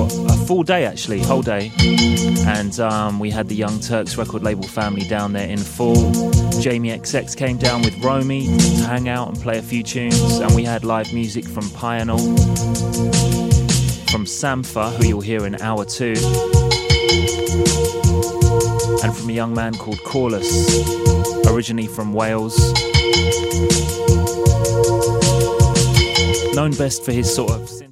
a full day actually, whole day. And we had the Young Turks record label family down there in full. Jamie XX came down with Romy to hang out and play a few tunes. And we had live music from Pional, from Sampha, who you'll hear in hour 2. And from a young man called Corliss, originally from Wales. Known best for his sort of